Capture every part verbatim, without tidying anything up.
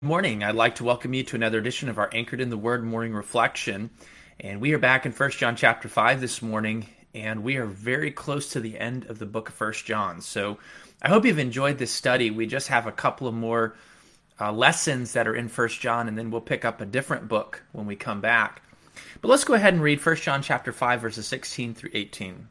Morning. I'd like to welcome you to another edition of our Anchored in the Word morning reflection. And we are back in First John chapter five this morning, and we are very close to the end of the book of First John. So I hope you've enjoyed this study. We just have a couple of more uh, lessons that are in First John, and then we'll pick up a different book when we come back. But let's go ahead and read First John chapter five, verses sixteen through eighteen.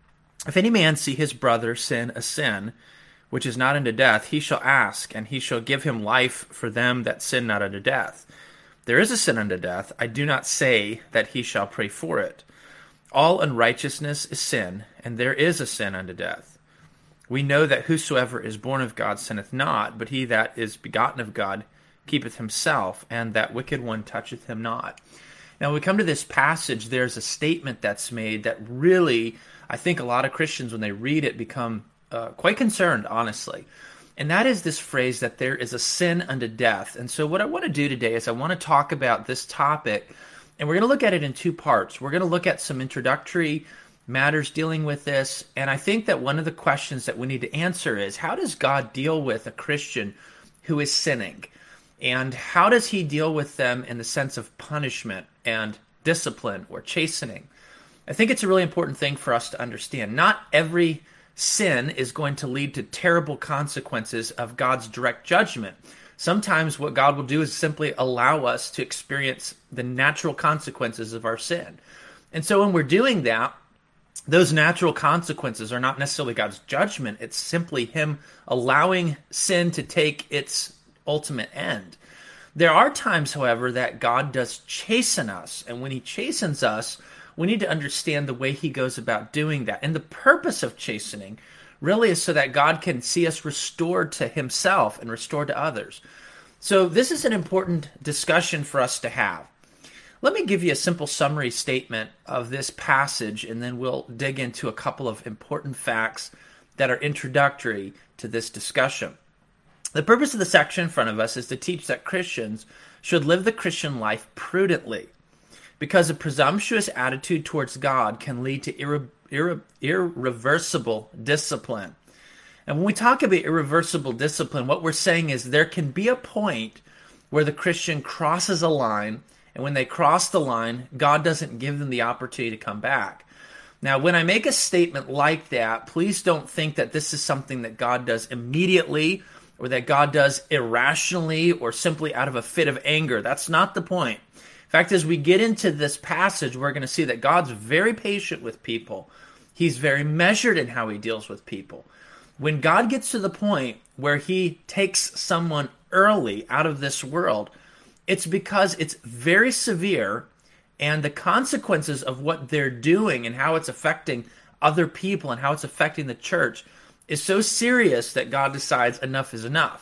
If any man see his brother sin a sin which is not unto death, he shall ask, and he shall give him life for them that sin not unto death. There is a sin unto death. I do not say that he shall pray for it. All unrighteousness is sin, and there is a sin unto death. We know that whosoever is born of God sinneth not, but he that is begotten of God keepeth himself, and that wicked one toucheth him not. Now, when we come to this passage, there's a statement that's made that really, I think a lot of Christians, when they read it, become Uh, quite concerned, honestly. And that is this phrase that there is a sin unto death. And so what I want to do today is I want to talk about this topic, and we're going to look at it in two parts. We're going to look at some introductory matters dealing with this, and I think that one of the questions that we need to answer is, how does God deal with a Christian who is sinning? And how does he deal with them in the sense of punishment and discipline or chastening? I think it's a really important thing for us to understand. Not every sin is going to lead to terrible consequences of God's direct judgment. Sometimes what God will do is simply allow us to experience the natural consequences of our sin. And so when we're doing that, those natural consequences are not necessarily God's judgment. It's simply him allowing sin to take its ultimate end. There are times, however, that God does chasten us. And when he chastens us, we need to understand the way he goes about doing that. And the purpose of chastening really is so that God can see us restored to himself and restored to others. So this is an important discussion for us to have. Let me give you a simple summary statement of this passage, and then we'll dig into a couple of important facts that are introductory to this discussion. The purpose of the section in front of us is to teach that Christians should live the Christian life prudently, because a presumptuous attitude towards God can lead to irre- irre- irreversible discipline. And when we talk about irreversible discipline, what we're saying is there can be a point where the Christian crosses a line, and when they cross the line, God doesn't give them the opportunity to come back. Now, when I make a statement like that, please don't think that this is something that God does immediately, or that God does irrationally, or simply out of a fit of anger. That's not the point. In fact, as we get into this passage, we're going to see that God's very patient with people. He's very measured in how he deals with people. When God gets to the point where he takes someone early out of this world, it's because it's very severe, and the consequences of what they're doing and how it's affecting other people and how it's affecting the church is so serious that God decides enough is enough.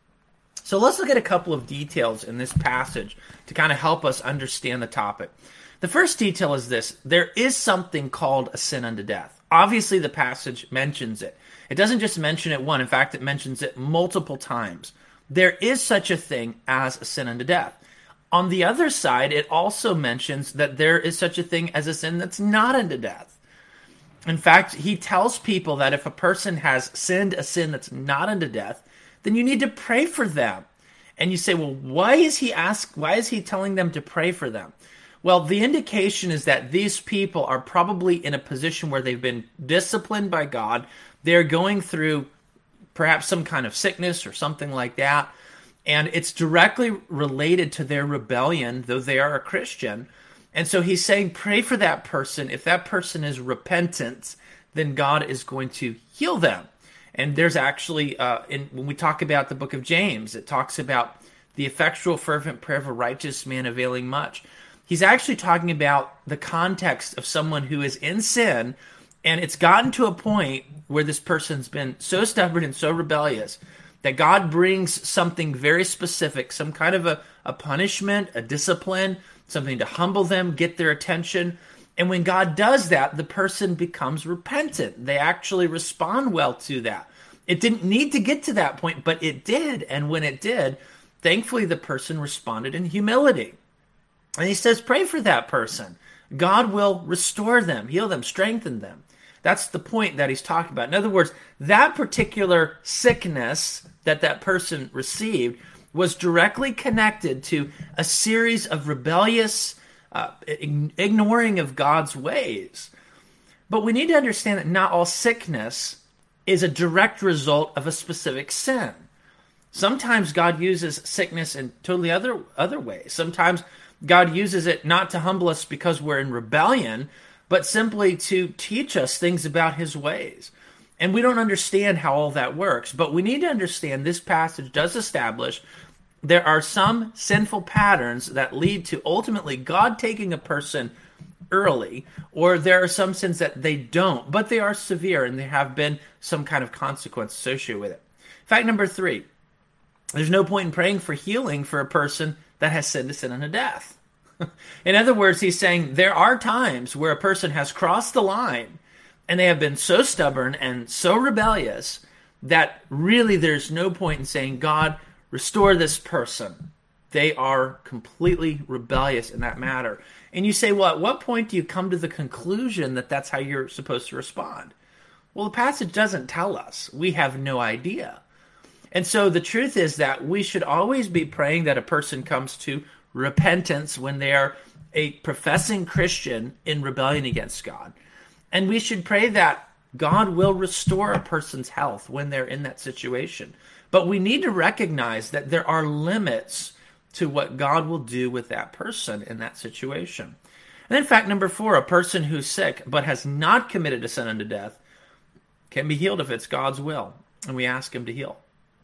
So let's look at a couple of details in this passage to kind of help us understand the topic. The first detail is this: there is something called a sin unto death. Obviously, the passage mentions it. It doesn't just mention it one. In fact, it mentions it multiple times. There is such a thing as a sin unto death. On the other side, it also mentions that there is such a thing as a sin that's not unto death. In fact, he tells people that if a person has sinned a sin that's not unto death, then you need to pray for them. And you say, well, why is he ask, why is he telling them to pray for them? Well, the indication is that these people are probably in a position where they've been disciplined by God. They're going through perhaps some kind of sickness or something like that. And it's directly related to their rebellion, though they are a Christian. And so he's saying, pray for that person. If that person is repentant, then God is going to heal them. And there's actually, uh, in, when we talk about the book of James, it talks about the effectual fervent prayer of a righteous man availing much. He's actually talking about the context of someone who is in sin, and it's gotten to a point where this person's been so stubborn and so rebellious that God brings something very specific, some kind of a, a punishment, a discipline, something to humble them, get their attention. And when God does that, the person becomes repentant. They actually respond well to that. It didn't need to get to that point, but it did. And when it did, thankfully the person responded in humility. And he says, pray for that person. God will restore them, heal them, strengthen them. That's the point that he's talking about. In other words, that particular sickness that that person received was directly connected to a series of rebellious uh, ignoring of God's ways. But we need to understand that not all sickness is a direct result of a specific sin. Sometimes God uses sickness in totally other other ways. Sometimes God uses it not to humble us because we're in rebellion, but simply to teach us things about his ways. And we don't understand how all that works, but we need to understand this passage does establish there are some sinful patterns that lead to ultimately God taking a person early, or there are some sins that they don't, but they are severe and there have been some kind of consequence associated with it. Fact number three, there's no point in praying for healing for a person that has sinned to sin unto death. In other words, he's saying there are times where a person has crossed the line and they have been so stubborn and so rebellious that really there's no point in saying, God, restore this person. They are completely rebellious in that matter. And you say, well, at what point do you come to the conclusion that that's how you're supposed to respond? Well, the passage doesn't tell us. We have no idea. And so the truth is that we should always be praying that a person comes to repentance when they are a professing Christian in rebellion against God. And we should pray that God will restore a person's health when they're in that situation. But we need to recognize that there are limits to what God will do with that person in that situation. And then fact number four, a person who's sick but has not committed a sin unto death can be healed if it's God's will, and we ask him to heal.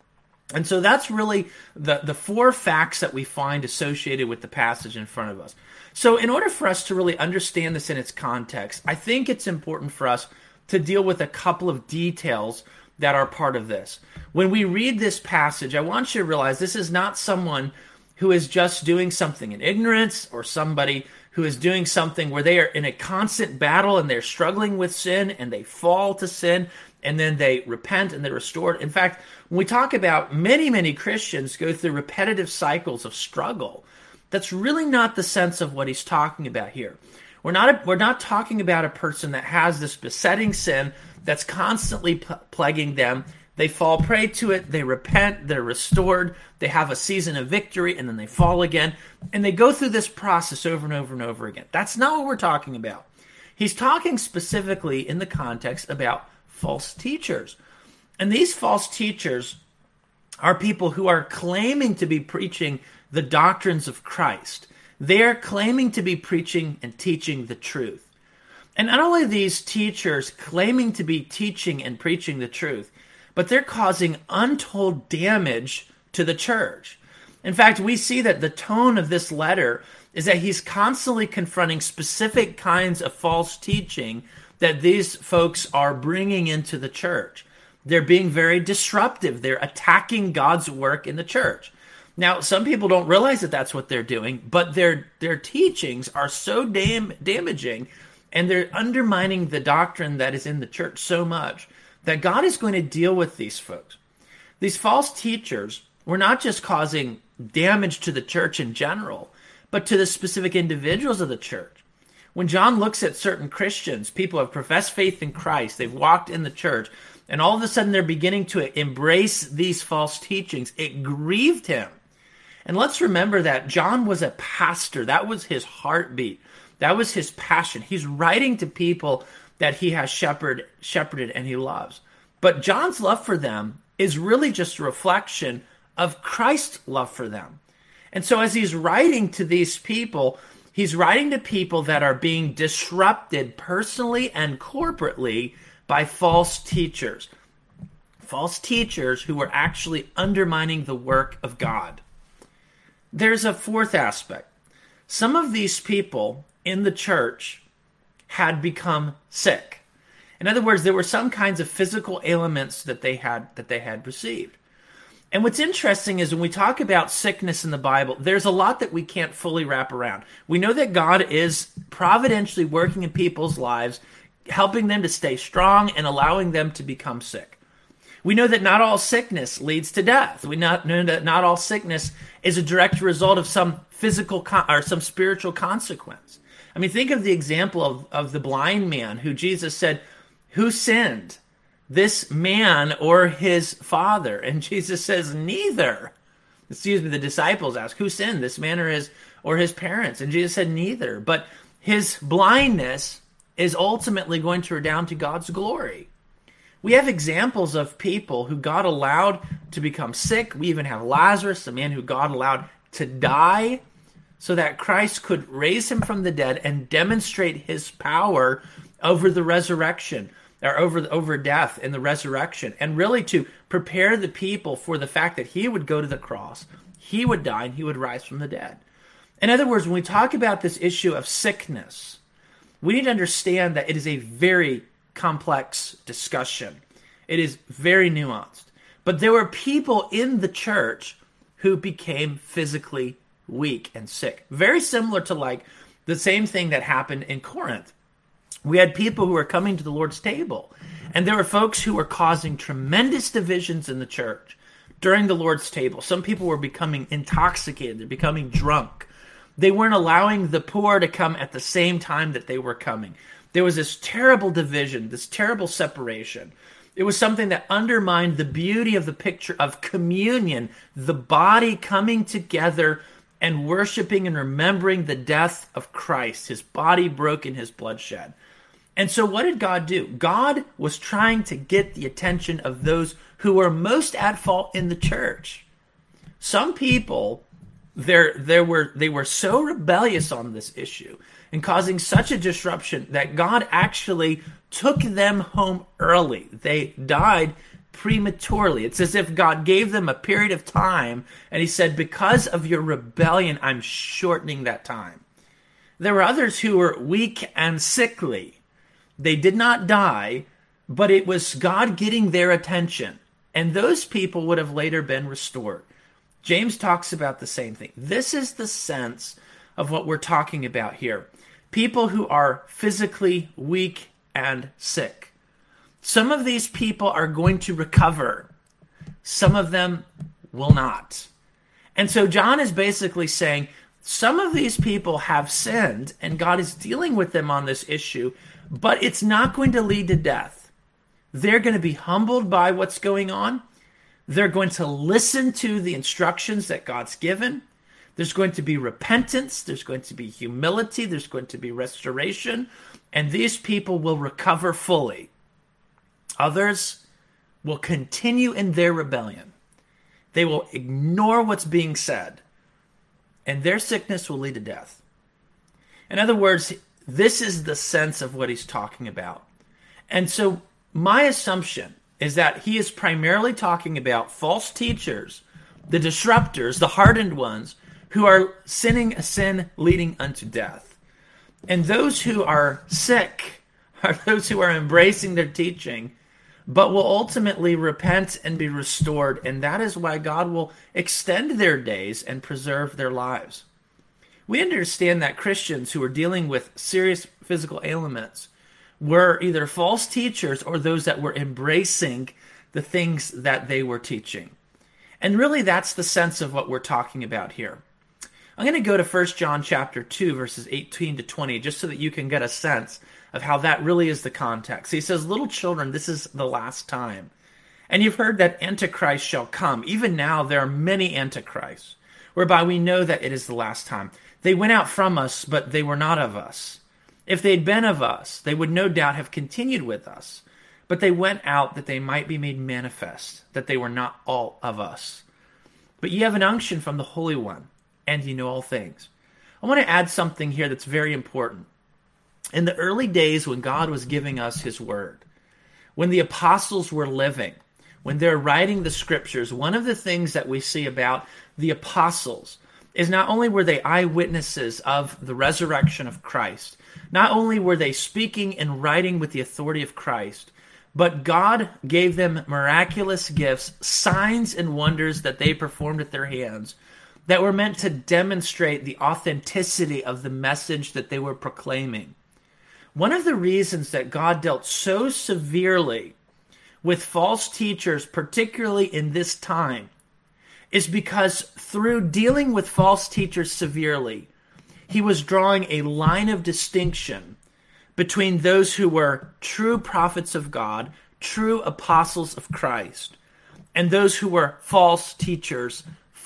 And so that's really the, the four facts that we find associated with the passage in front of us. So in order for us to really understand this in its context, I think it's important for us to deal with a couple of details that are part of this. When we read this passage, I want you to realize this is not someone who is just doing something in ignorance, or somebody who is doing something where they are in a constant battle and they're struggling with sin and they fall to sin and then they repent and they're restored. In fact, when we talk about many, many Christians go through repetitive cycles of struggle, that's really not the sense of what he's talking about here. We're not, we're not talking about a person that has this besetting sin that's constantly p- plaguing them. They fall prey to it, they repent, they're restored, they have a season of victory, and then they fall again. And they go through this process over and over and over again. That's not what we're talking about. He's talking specifically in the context about false teachers. And these false teachers are people who are claiming to be preaching the doctrines of Christ. They are claiming to be preaching and teaching the truth. And not only are these teachers claiming to be teaching and preaching the truth, but they're causing untold damage to the church. In fact, we see that the tone of this letter is that he's constantly confronting specific kinds of false teaching that these folks are bringing into the church. They're being very disruptive. They're attacking God's work in the church. Now, some people don't realize that that's what they're doing, but their their teachings are so dam- damaging, and they're undermining the doctrine that is in the church so much that God is going to deal with these folks. These false teachers were not just causing damage to the church in general, but to the specific individuals of the church. When John looks at certain Christians, people have professed faith in Christ, they've walked in the church, and all of a sudden they're beginning to embrace these false teachings, it grieved him. And let's remember that John was a pastor. That was his heartbeat. That was his passion. He's writing to people that he has shepherd, shepherded and he loves. But John's love for them is really just a reflection of Christ's love for them. And so as he's writing to these people, he's writing to people that are being disrupted personally and corporately by false teachers. False teachers who are actually undermining the work of God. There's a fourth aspect. Some of these people in the church had become sick. In other words, there were some kinds of physical ailments that they had that they had received. And what's interesting is when we talk about sickness in the Bible, there's a lot that we can't fully wrap around. We know that God is providentially working in people's lives, helping them to stay strong and allowing them to become sick. We know that not all sickness leads to death. We not, know that not all sickness is a direct result of some physical con- or some spiritual consequence. I mean, think of the example of, of the blind man who Jesus said, who sinned, this man or his father? And Jesus says, neither. excuse me, the disciples asked, who sinned, this man or his, or his parents? And Jesus said, neither. But his blindness is ultimately going to redound to God's glory. We have examples of people who God allowed to become sick. We even have Lazarus, a man who God allowed to die so that Christ could raise him from the dead and demonstrate his power over the resurrection, or over, over death and the resurrection, and really to prepare the people for the fact that he would go to the cross, he would die, and he would rise from the dead. In other words, when we talk about this issue of sickness, we need to understand that it is a very complex discussion. It is very nuanced. But there were people in the church who became physically weak and sick. Very similar to like the same thing that happened in Corinth. We had people who were coming to the Lord's table, and there were folks who were causing tremendous divisions in the church during the Lord's table. Some people were becoming intoxicated. They're becoming drunk. They weren't allowing the poor to come at the same time that they were coming. There was this terrible division, this terrible separation. It was something that undermined the beauty of the picture of communion, the body coming together and worshiping and remembering the death of Christ, his body broken, his blood shed. And so what did God do? God was trying to get the attention of those who were most at fault in the church. Some people, there, there were, they were so rebellious on this issue and causing such a disruption that God actually took them home early. They died prematurely. It's as if God gave them a period of time and he said, because of your rebellion, I'm shortening that time. There were others who were weak and sickly. They did not die, but it was God getting their attention. And those people would have later been restored. James talks about the same thing. This is the sense of what we're talking about here. People who are physically weak and sick. Some of these people are going to recover. Some of them will not. And so John is basically saying, some of these people have sinned, and God is dealing with them on this issue, but it's not going to lead to death. They're going to be humbled by what's going on. They're going to listen to the instructions that God's given. There's going to be repentance. There's going to be humility. There's going to be restoration. And these people will recover fully. Others will continue in their rebellion. They will ignore what's being said. And their sickness will lead to death. In other words, this is the sense of what he's talking about. And so my assumption is that he is primarily talking about false teachers, the disruptors, the hardened ones, who are sinning a sin leading unto death. And those who are sick are those who are embracing their teaching, but will ultimately repent and be restored. And that is why God will extend their days and preserve their lives. We understand that Christians who are dealing with serious physical ailments were either false teachers or those that were embracing the things that they were teaching. And really that's the sense of what we're talking about here. I'm going to go to First John chapter two, verses eighteen to twenty, just so that you can get a sense of how that really is the context. He says, little children, this is the last time. And you've heard that Antichrist shall come. Even now there are many Antichrists, whereby we know that it is the last time. They went out from us, but they were not of us. If they'd been of us, they would no doubt have continued with us. But they went out that they might be made manifest, that they were not all of us. But ye have an unction from the Holy One, and ye know all things. I want to add something here that's very important. In the early days when God was giving us his word, when the apostles were living, when they're writing the scriptures, one of the things that we see about the apostles is not only were they eyewitnesses of the resurrection of Christ, not only were they speaking and writing with the authority of Christ, but God gave them miraculous gifts, signs and wonders that they performed with their hands that were meant to demonstrate the authenticity of the message that they were proclaiming. One of the reasons that God dealt so severely with false teachers, particularly in this time, is because through dealing with false teachers severely, he was drawing a line of distinction between those who were true prophets of God, true apostles of Christ, and those who were false teachers,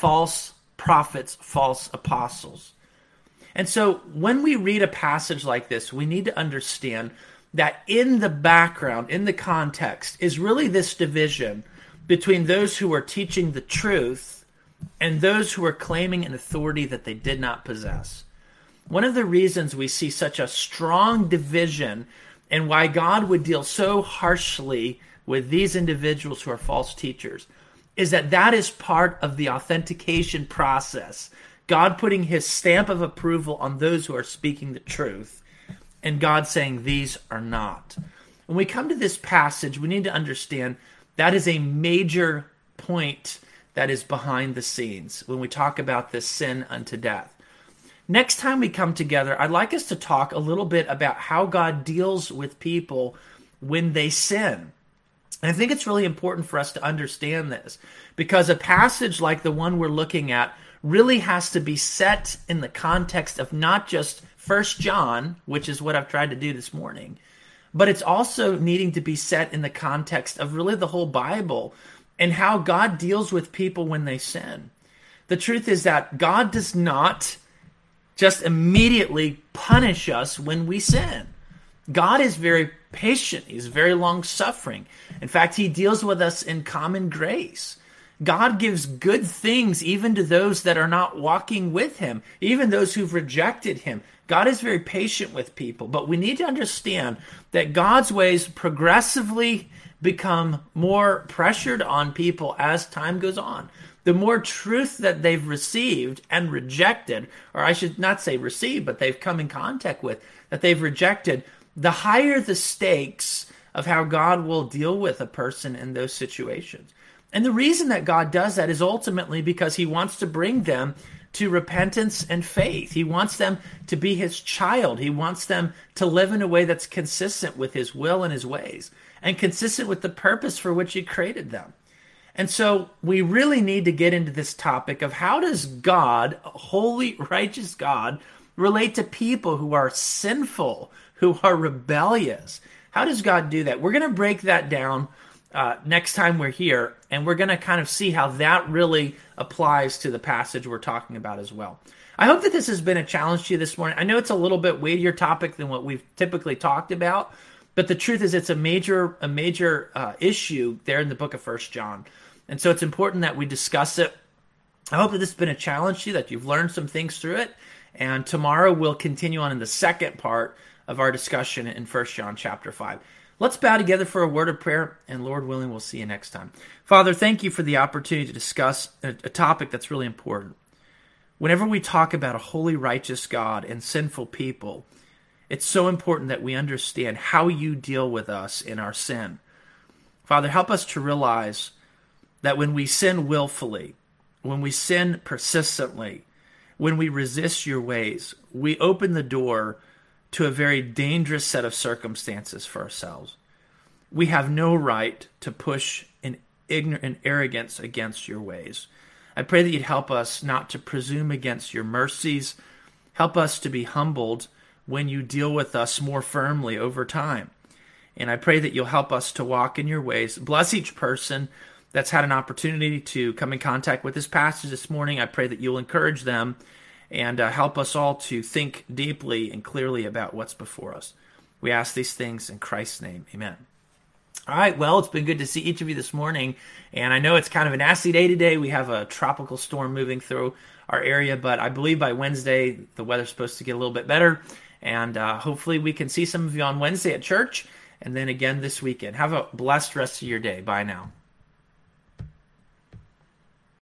false prophets, false apostles. And so when we read a passage like this, we need to understand that in the background, in the context, is really this division between those who are teaching the truth and those who are claiming an authority that they did not possess. One of the reasons we see such a strong division and why God would deal so harshly with these individuals who are false teachers is that that is part of the authentication process. God putting his stamp of approval on those who are speaking the truth, and God saying these are not. When we come to this passage, we need to understand that is a major point that is behind the scenes when we talk about this sin unto death. Next time we come together, I'd like us to talk a little bit about how God deals with people when they sin. And I think it's really important for us to understand this, because a passage like the one we're looking at really has to be set in the context of not just First John, which is what I've tried to do this morning, but it's also needing to be set in the context of really the whole Bible and how God deals with people when they sin. The truth is that God does not just immediately punish us when we sin. God is very patient. He's very long-suffering. In fact, he deals with us in common grace. God gives good things even to those that are not walking with him, even those who've rejected him. God is very patient with people, but we need to understand that God's ways progressively become more pressured on people as time goes on. The more truth that they've received and rejected, or I should not say received, but they've come in contact with, that they've rejected, the higher the stakes of how God will deal with a person in those situations. And the reason that God does that is ultimately because he wants to bring them to repentance and faith. He wants them to be his child. He wants them to live in a way that's consistent with his will and his ways, and consistent with the purpose for which he created them. And so we really need to get into this topic of how does God, a holy, righteous God, relate to people who are sinful, who are rebellious? How does God do that? We're going to break that down uh, next time we're here, and we're going to kind of see how that really applies to the passage we're talking about as well. I hope that this has been a challenge to you this morning. I know it's a little bit weightier topic than what we've typically talked about, but the truth is it's a major a major uh, issue there in the book of First John. And so it's important that we discuss it. I hope that this has been a challenge to you, that you've learned some things through it. And tomorrow we'll continue on in the second part of our discussion in First John chapter five. Let's bow together for a word of prayer, and Lord willing, we'll see you next time. Father, thank you for the opportunity to discuss a, a topic that's really important. Whenever we talk about a holy, righteous God and sinful people, it's so important that we understand how you deal with us in our sin. Father, help us to realize that when we sin willfully, when we sin persistently, when we resist your ways, we open the door to a very dangerous set of circumstances for ourselves. We have no right to push in ignorance and arrogance against your ways. I pray that you'd help us not to presume against your mercies. Help us to be humbled when you deal with us more firmly over time. And I pray that you'll help us to walk in your ways. Bless each person that's had an opportunity to come in contact with this passage this morning. I pray that you'll encourage them and uh, help us all to think deeply and clearly about what's before us. We ask these things in Christ's name. Amen. All right, well, it's been good to see each of you this morning. And I know it's kind of a nasty day today. We have a tropical storm moving through our area, but I believe by Wednesday, the weather's supposed to get a little bit better. And uh, hopefully we can see some of you on Wednesday at church, and then again this weekend. Have a blessed rest of your day. Bye now.